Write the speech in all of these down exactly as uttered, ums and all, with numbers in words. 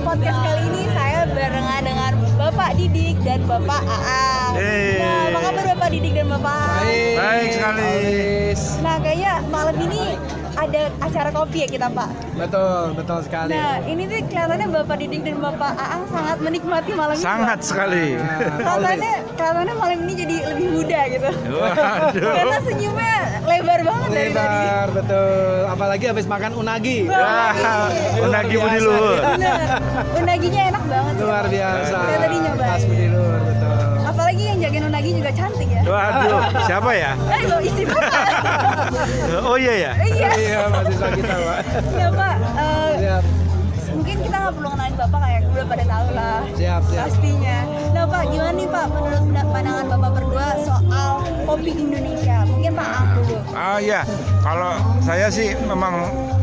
podcast kali ini saya barengan dengan Bapak Didik dan Bapak Aang. Hey. Nah, apa kabar Bapak Didik dan Bapak Aang? Baik, baik sekali. Nah, kayaknya malam ini ada acara kopi ya kita, Pak? Betul, betul sekali. Nah, ini tuh kelihatannya Bapak Didik dan Bapak Aang sangat menikmati malam ini. Sangat Pak. sekali. Kelihatannya, kelihatannya malam ini jadi lebih muda gitu. Waduh. Karena senyumnya lebar banget dari tadi. Lebar, betul. Apalagi habis makan unagi. Wah, unagi Budi Luhur. Bener, unaginya enak banget sih. Luar biasa. Saya tadi nyobain. Khas Budi Luhur, betul. Apalagi yang jagain unagi juga cantik ya. Waduh, siapa ya? Eh, lo istri Bapak. Oh iya ya? Iya. Iya, mahasiswa kita, Pak. Ya, Pak. eh, Siap, mungkin kita nggak perlu kenalin Bapak, kayak udah pada tahu lah. siap, siap. Pastinya. Nah, Pak, gimana nih Pak menurut pandangan Bapak berdua soal kopi Indonesia? Mungkin Pak Aang dulu. Ah iya, kalau saya sih memang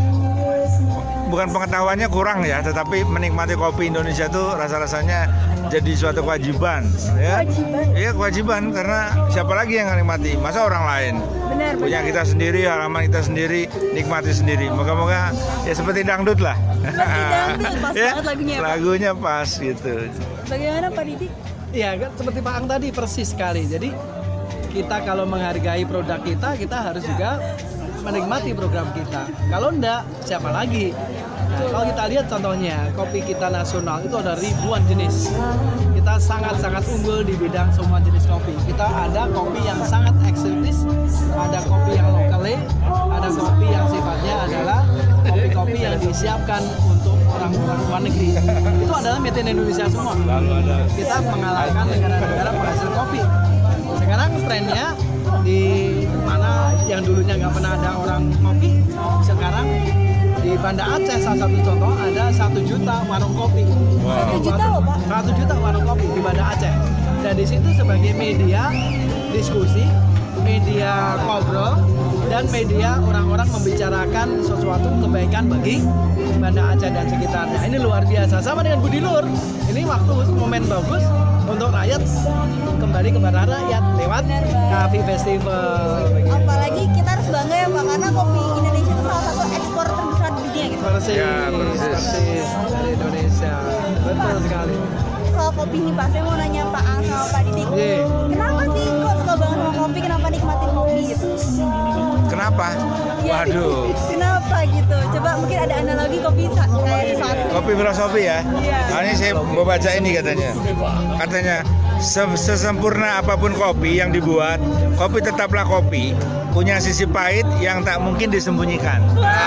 bukan pengetahuannya kurang ya, tetapi menikmati kopi Indonesia tuh rasa-rasanya jadi suatu kewajiban ya. Kewajiban? Iya, kewajiban, karena siapa lagi yang nikmati? Masa orang lain? Benar, Punya benar. kita sendiri, halaman kita sendiri, nikmati sendiri. Moga-moga ya seperti dangdut lah. Seperti dangdut, pas Ya, banget lagunya, Pak. lagunya pas gitu. Bagaimana Pak Didik? Iya, kan seperti Pak Ang tadi persis sekali. Jadi kita kalau menghargai produk kita, kita harus juga menikmati program kita. Kalau enggak, siapa lagi? Nah, kalau kita lihat contohnya, kopi kita nasional itu ada ribuan jenis. Kita sangat-sangat unggul di bidang semua jenis kopi. Kita ada kopi yang sangat eksotis, ada kopi yang lokale, ada kopi yang sifatnya adalah kopi-kopi yang disiapkan untuk orang-orang luar negeri. Itu adalah made in Indonesia semua. Kita mengalahkan negara-negara penghasil kopi. Sekarang trennya di mana yang dulunya nggak pernah ada orang kopi, sekarang di Banda Aceh salah satu contoh ada satu juta warung kopi. Satu juta loh, Pak. Satu juta warung kopi di Banda Aceh. Dan di situ sebagai media diskusi, media ngobrol, dan media orang-orang membicarakan sesuatu kebaikan bagi Banda Aceh dan sekitarnya. Ini luar biasa. Sama dengan Budi Luhur. Ini waktu momen bagus untuk rakyat kembali kepada rakyat lewat Coffee Festival. Apalagi kita harus bangga ya Pak, karena kopi Indonesia itu salah satu ekspor terbesar di dunia gitu. Persis, Ya, persis. persis dari Indonesia. Betul sekali. Soal kopi nih Pak, saya mau nanya Pak Aang sama Pak Didik. Iya. Kenapa sih kok suka banget sama kopi? Kenapa nikmatin kopi gitu? Kenapa? Ya, Waduh. Kenapa gitu? Coba mungkin ada analogi kopi sa- kayak sesuatu. Kopi filosofi ya. Iya. Nah, ini saya mau baca ini katanya. Katanya "Se- sesempurna apapun kopi yang dibuat, kopi tetaplah kopi, punya sisi pahit yang tak mungkin disembunyikan."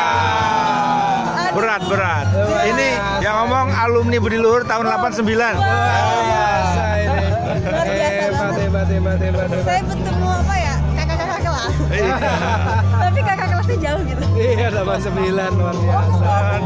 Aduh. Berat, berat. Ini yang ngomong alumni Budi Luhur tahun delapan puluh sembilan. Luar biasa ini. Luar biasa Hebat, banget. hebat, hebat, hebat, hebat. Saya bertemu apa ya? Kakak-kakak kelas. Tapi kakak kelasnya jauh gitu. Iya, delapan puluh sembilan luar biasa.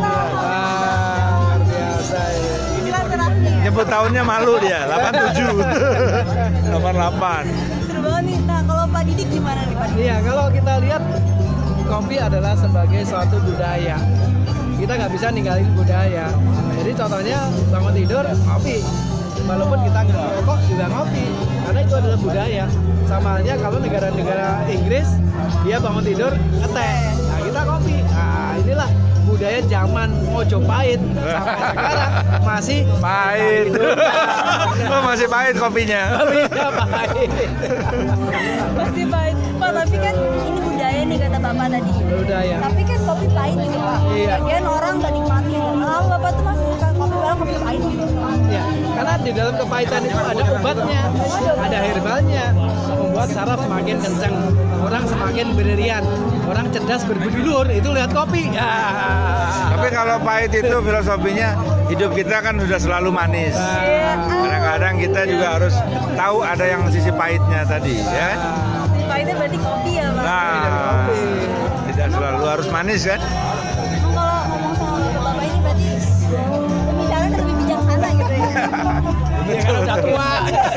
Ah, luar biasa ini. Silaturahmi. Nyebut tahunnya malu dia, delapan puluh tujuh. delapan puluh delapan. Seru banget nih. Nah, kalau Pak Didik gimana nih Pak Didik? Iya, kalau kita lihat kopi adalah sebagai suatu budaya. Kita nggak bisa ninggalin budaya. Jadi contohnya bangun tidur kopi. Walaupun kita nggak merokok juga ngopi, karena itu adalah budaya. Sama halnya kalau negara-negara Inggris dia bangun tidur ngeteh, nah kita kopi. Nah inilah budaya zaman Mojopahit sampai sekarang masih Pahit. Oh, masih pahit kopinya. Kopinya pahit. Pasti pahit. Pak, tapi kan ini budaya nih kata Bapak tadi. Budaya. Tapi kan kopi pahit gitu Pak. Iya. Bagian orang nggak nikmatin. Lalu Bapak tuh masih suka kopi orang kopi pahit gitu. Ya, karena di dalam kepahitan itu ada obatnya, ada herbalnya, membuat saraf semakin kencang, orang semakin beririan, orang cerdas berbudi luhur itu lihat kopi. Ya. Tapi kalau pahit itu filosofinya hidup kita kan sudah selalu manis. Kadang-kadang kita juga harus tahu ada yang sisi pahitnya tadi ya. Pahitnya berarti kopi ya Pak. Nah, tidak selalu harus manis kan? Emang kalau ngomong sama Bapak ini berarti pembicaraan lebih bijaksana gitu ya. Ya kan udah tua.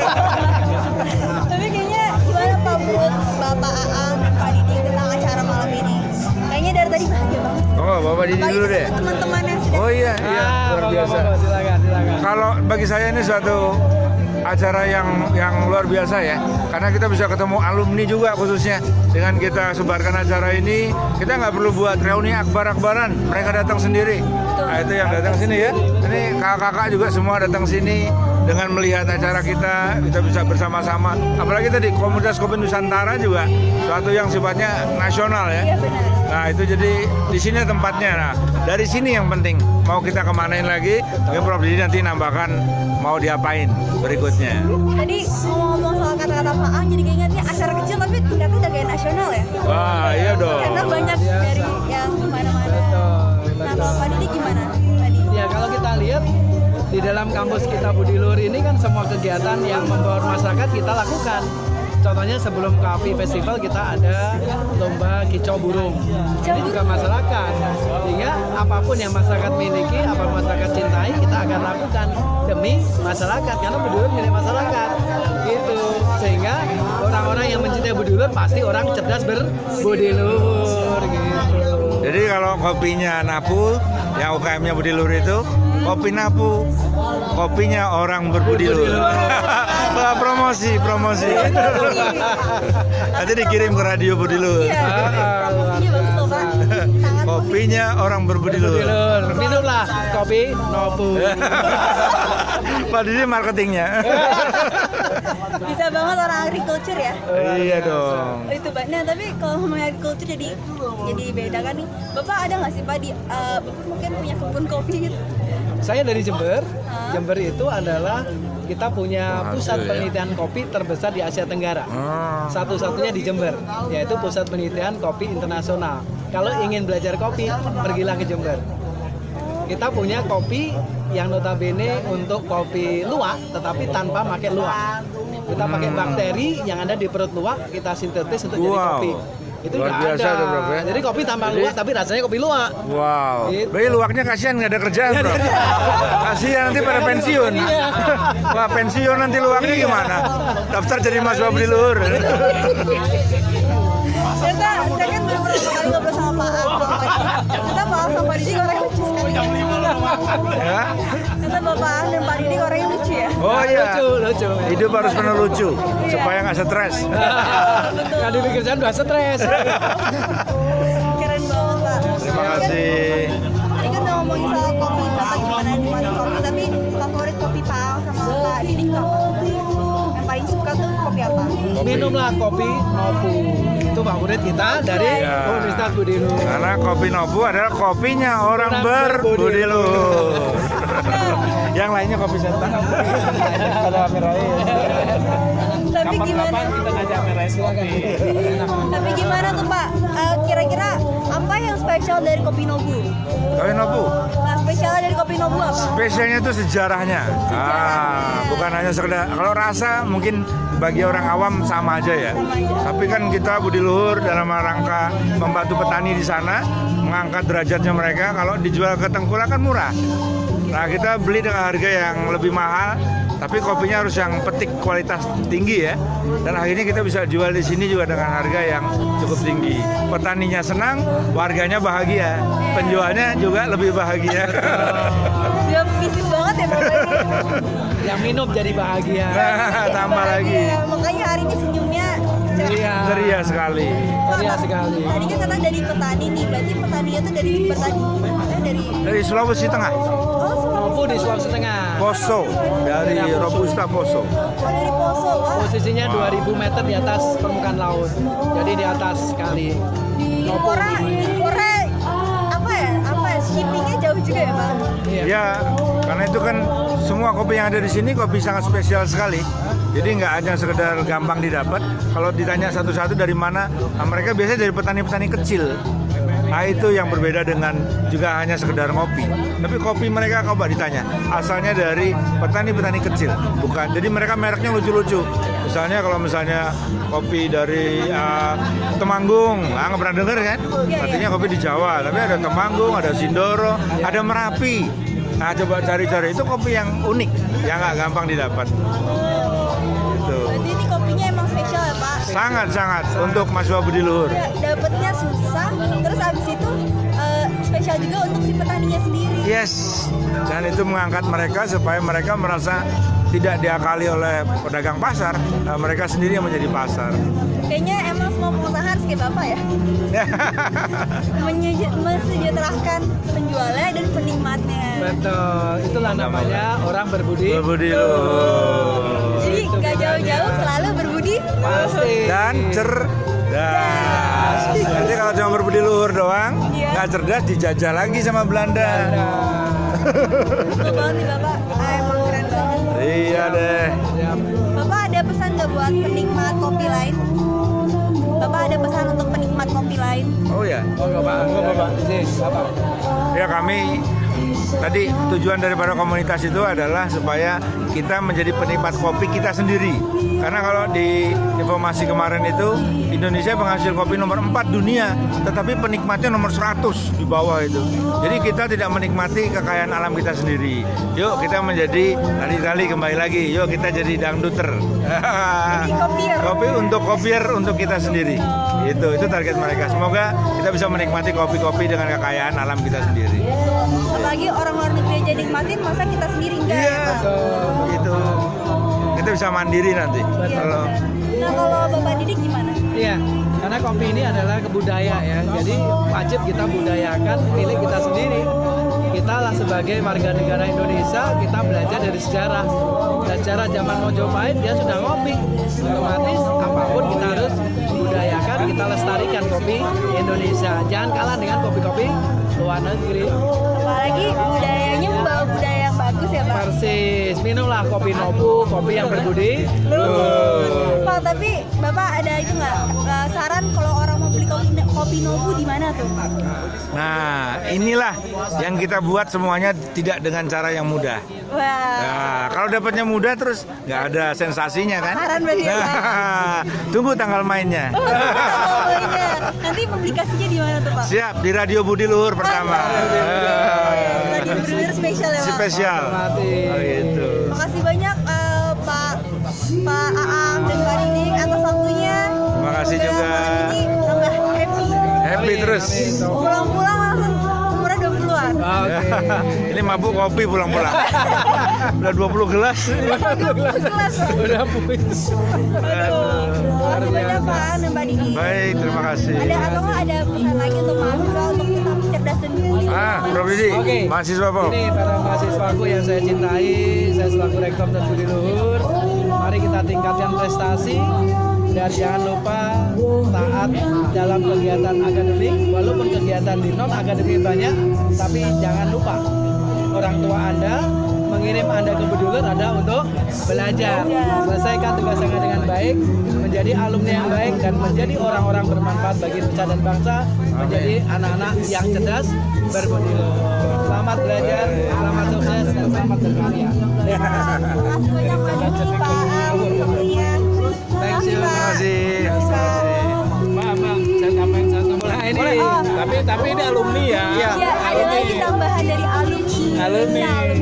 Tapi kayaknya gimana Pak menurut Bapak Aang dan Pak Didik tentang acara malam ini? Kayaknya dari tadi bahagia banget. Oh, Bapak Didi Apalagi dulu deh. sama teman-teman yang sudah Oh iya, iya, Ah, luar monggo, biasa. monggo, silakan, silakan. Kalau bagi saya ini suatu acara yang yang luar biasa ya, karena kita bisa ketemu alumni juga khususnya. Dengan kita sebarkan acara ini, kita nggak perlu buat reuni akbar-akbaran, mereka datang sendiri. Nah itu yang datang sini ya, ini kakak-kakak juga semua datang sini. Dengan melihat acara kita, kita bisa bersama-sama. Apalagi tadi komunitas kopi Nusantara juga suatu yang sifatnya nasional ya. Nah itu jadi di sini tempatnya. Nah dari sini yang penting. Mau kita kemanain lagi? Mungkin Prof Didi nanti nambahkan mau diapain berikutnya. Tadi ngomong-ngomong soal kata-kata Pak Ang, jadi keingetnya acara kecil tapi tingkatnya udah kayak nasional ya. Wah iya dong. Karena banyak dari yang mana-mana. Nah kalau Pak Didi gimana tadi? Ya kalau kita lihat di dalam kampus kita Budi Luhur ini kan semua kegiatan yang membawa masyarakat kita lakukan. Contohnya sebelum K A F I Festival kita ada lomba kicau burung. Ini juga masyarakat. Sehingga apapun yang masyarakat miliki, apa yang masyarakat cintai, kita akan lakukan demi masyarakat. Karena Budi Luhur milik masyarakat. Gitu. Sehingga orang-orang yang mencintai Budi Luhur pasti orang cerdas berbudi luhur. Gitu. Jadi kalau kopinya Napu, yang U K M-nya Budi Luhur itu kopi Napu, kopinya orang berbudi luhur. Wah, promosi, promosi. Nanti dikirim ke radio Budi Luhur. Iya, promosinya bagus loh Pak. Sangat Kopinya orang berbudi luhur. Minumlah kopi Napu. Pak Didi marketingnya. bisa banget orang agriculture ya. Iya dong. Oh, itu Pak. Nah tapi kalau ngomongin agriculture jadi jadi beda kan nih. Bapak ada nggak sih Pak di uh, Bapak mungkin punya kebun kopi gitu? Saya dari Jember. Hah? Jember itu adalah kita punya pusat penelitian kopi terbesar di Asia Tenggara. Satu-satunya di Jember, yaitu pusat penelitian kopi internasional. Kalau ingin belajar kopi, pergilah ke Jember. Kita punya kopi yang notabene untuk kopi luwak, tetapi tanpa pakai luwak. Kita pakai bakteri yang ada di perut luwak, kita sintetis untuk jadi Wow. kopi. Itu Luar nggak biasa ada. tuh, Bro, ya? Jadi kopi tanpa luwak, tapi rasanya kopi luwak. Wow. Gitu. Berarti luwaknya kasihan nggak ada kerjaan bro. Kasihan nanti pada pensiun. Wah pensiun nanti luwaknya gimana? Daftar jadi mahasiswa Budi Luhur. Ternyata saya kan baru pertama kali ngobrol sama Pak Ang sama Pak Didi. Ternyata Pak Ang sama Pak Didi orangnya lucu sekali. Ya. Ternyata Bapak Ang dan Pak Didi orangnya lucu ya. Oh iya. Lucu, lucu. Hidup harus penuh lucu supaya nggak stres. Nggak dipikir jangan udah stres. Keren banget Pak. Terima kasih. Ini kan udah ngomongin soal kopi, Bapak gimana nikmatin kopi, tapi favorit kopi Pak Ang sama Pak Didi itu apa? Yang paling suka tuh kopi apa? Minumlah kopi Nopu. Itu favorit kita dari Ya. Universitas Budi Luhur. Karena kopi Nobu adalah kopinya orang berbudi luhur. Yang lainnya kopi setan. Ada Amirain. Tapi gimana? kita ngajak Merais kopi. Tapi gimana tuh Pak? Eh, kira-kira apa yang spesial dari kopi Nobu? Kopi Nobu. Nah, spesialnya dari kopi Nobu apa? Spesialnya itu sejarahnya. Ah, bukan hanya sekedar kalau rasa mungkin bagi orang awam sama aja ya. Tapi kan kita Budi Luhur dalam rangka membantu petani di sana, mengangkat derajatnya mereka. Kalau dijual ke Tengkulak kan murah. Nah kita beli dengan harga yang lebih mahal, tapi kopinya harus yang petik kualitas tinggi ya. Dan akhirnya kita bisa jual di sini juga dengan harga yang cukup tinggi. Petaninya senang, warganya bahagia, penjualnya juga lebih bahagia. Dia bisnis banget ya Bapak ini. Yang minum jadi bahagia. Tambah lagi. Bahagia. Makanya hari ini senyumnya cerah. Iya. Ceria sekali. Ceria sekali. Tadi kan kata dari petani nih, berarti petaninya tuh dari petani. Eh, dari Dari Sulawesi Tengah, Oh, Nopu di Sulawesi Tengah. Poso, dari Robusta Poso. oh dari Poso, wah. Posisinya dua ribu meter di atas permukaan laut. Jadi di atas kali. Nopu. Impora, impora apa ya? Apa ya? Shippingnya jauh juga ya Pak? Iya. Ya, karena itu kan semua kopi yang ada di sini kopi sangat spesial sekali. Jadi nggak hanya sekedar gampang didapat. Kalau ditanya satu-satu dari mana, nah, mereka biasanya dari petani-petani kecil. Nah itu yang berbeda dengan juga hanya sekedar ngopi. Tapi kopi mereka coba ditanya, asalnya dari petani-petani kecil, bukan. Jadi mereka mereknya lucu-lucu. Misalnya kalau misalnya kopi dari uh, Temanggung, ah, nggak pernah dengar kan? Artinya kopi di Jawa. Tapi ada Temanggung, ada Sindoro, ada Merapi. Nah coba cari-cari itu kopi yang unik, yang nggak gampang didapat. Gitu. Berarti ini kopinya emang spesial ya Pak? Sangat-sangat untuk mahasiswa Budi Luhur. Ya, dapatnya susah, terus abis itu eh, spesial juga untuk si petaninya sendiri. Yes, dan itu mengangkat mereka supaya mereka merasa tidak diakali oleh pedagang pasar, uh, mereka sendiri yang menjadi pasar. Kayaknya emang semua pengusaha harus kayak Bapak ya. Menyeja- Mensejahterakan penjualnya dan penikmatnya. Betul, itulah namanya orang berbudi. Berbudi luhur. Jadi gak jauh-jauh selalu berbudi Pasti. Dan cerdas. Jadi kalau cuma berbudi luhur doang, Iya. nggak cerdas dijajah lagi sama Belanda. Betul banget nih Bapak. Ah, emang keren banget. Iya deh. Siap. Bapak ada pesan nggak buat penikmat kopi lain? Bapak ada pesan untuk penikmat kopi lain? Oh ya. Oh, enggak, Pak. Enggak, Bapak. Sih, Bapak. Ya kami tadi tujuan daripada komunitas itu adalah supaya kita menjadi penikmat kopi kita sendiri. Karena kalau di informasi kemarin itu Indonesia penghasil kopi nomor empat dunia, tetapi penikmatnya nomor seratus di bawah itu. Jadi kita tidak menikmati kekayaan alam kita sendiri. Yuk kita menjadi tali-tali kembali lagi. Yuk kita jadi dangduter. Jadi kopier. Kopi untuk kopier untuk kita sendiri. Itu itu target mereka. Semoga kita bisa menikmati kopi-kopi dengan kekayaan alam kita sendiri. Apalagi orang luar negeri aja nikmatin, masa kita sendiri enggak Iya, ya Pak? itu kita bisa mandiri nanti. Iya, Kalau benar. Nah kalau Bapak Didik gimana? Iya, karena kopi ini adalah kebudaya ya. Jadi wajib kita budayakan milik kita sendiri. Kita lah sebagai warga negara Indonesia, kita belajar dari sejarah. Dan sejarah zaman Mojopahit dia sudah ngopi. Otomatis apapun kita harus budayakan, kita lestarikan kopi Indonesia. Jangan kalah dengan kopi-kopi luar negeri. Apalagi budayanya membawa budaya yang bagus ya Pak? Persis, minumlah kopi Nobu, kopi yang berbudi luhur. Pak, tapi Bapak ada itu nggak uh, saran kalau orang mau beli kopi, kopi Nobu di mana tuh? Nah, inilah yang kita buat semuanya tidak dengan cara yang mudah. Wah, Nah, kalau dapatnya mudah terus nggak ada sensasinya kan? Saran berarti ya, Pak? Nah, tunggu tanggal mainnya. oh, iya. Nanti publikasinya di mana tuh Pak? Siap di Radio Budi Luhur pertama. Lagi bener spesial ya Pak? Spesial. Otomatis. Oh gitu. Makasih banyak eh, Pak Pak Aang dan Pak Didik atas waktunya. Terima kasih Semoga juga. malam ini tambah happy. Happy terus. Pulang-pulang langsung umurnya dua puluhan. Oke. Ini mabuk kopi pulang-pulang. Udah dua puluh gelas. dua puluh gelas. Pak. Udah punya. Aduh. Makasih banyak Pak Aang dan Pak Didik. Baik, terima kasih. Ada atau nggak ada pesan lagi untuk mahasiswa untuk tetap cerdas dan budi? Ah, Prof Didi, Oke. mahasiswa Pak. Ini para mahasiswaku yang saya cintai, saya selaku Rektor dan Budi Luhur. Mari kita tingkatkan prestasi dan jangan lupa taat dalam kegiatan akademik. Walaupun kegiatan di non akademik banyak, tapi jangan lupa orang tua Anda mengirim Anda ke Budi Luhur ada untuk belajar. Selesaikan tugas Anda dengan baik, menjadi alumni yang baik dan menjadi orang-orang bermanfaat bagi nusa dan bangsa, menjadi anak-anak yang cerdas berbudi luhur. Selamat belajar, selamat sukses, dan selamat berkarya. Makasih banyak Pak Didik, Pak Aang, waktunya. Thank you. Terima kasih. Terima kasih. Maaf, maaf, saya tambahin satu. Nah ini, Oh. tapi tapi ini alumni ya. Ya, ada lagi tambahan dari alumni. Alumni.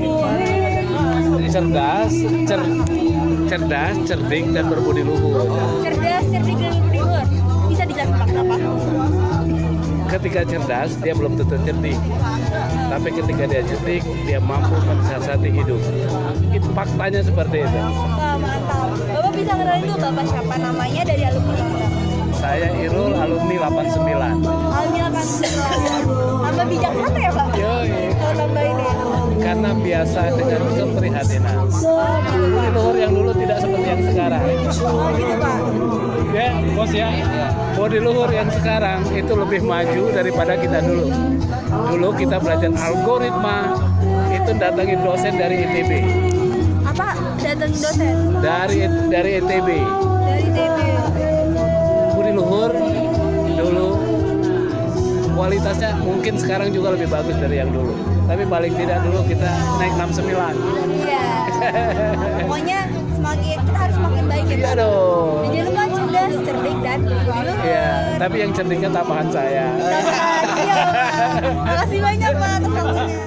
Cerdas, cer, cerdas, cerdik dan berbudi luhur. Cerdas, cerdik dan budi luhur. Bisa dijelaskan Pak kenapa? Ketika cerdas dia belum tentu cerdik, tapi ketika dia cerdik dia mampu mensiasati hidup. Itu faktanya seperti itu. Wah, mantap. Bapak bisa kenalin dulu Bapak siapa namanya dari alumni Bapak? Saya Irul, alumni delapan puluh sembilan. Alumni delapan puluh sembilan. Tambah bijaksana ya Pak? Yoi. Kalau tambah ini. Karena biasa dengan keprihatinan. Budi luhur yang dulu tidak seperti yang sekarang. Oh gitu Pak. Ya, bos ya. Budi luhur yang sekarang itu lebih maju daripada kita dulu. Dulu kita belajar algoritma, itu datangin dosen dari I T B. Apa? Datangin dosen? Dari dari I T B. Dari T B. Budi luhur dulu kualitasnya mungkin sekarang juga lebih bagus dari yang dulu. Tapi paling tidak dulu kita naik enam puluh sembilan. Iya. Pokoknya semakin kita harus semakin baik ya Iya Pak. dong. Dan jangan lupa cerdas, cerdik dan budi luhur. Iya, tapi yang cerdiknya tambahan saya. Terima kasih ya, Pak. Makasih banyak Pak atas waktunya.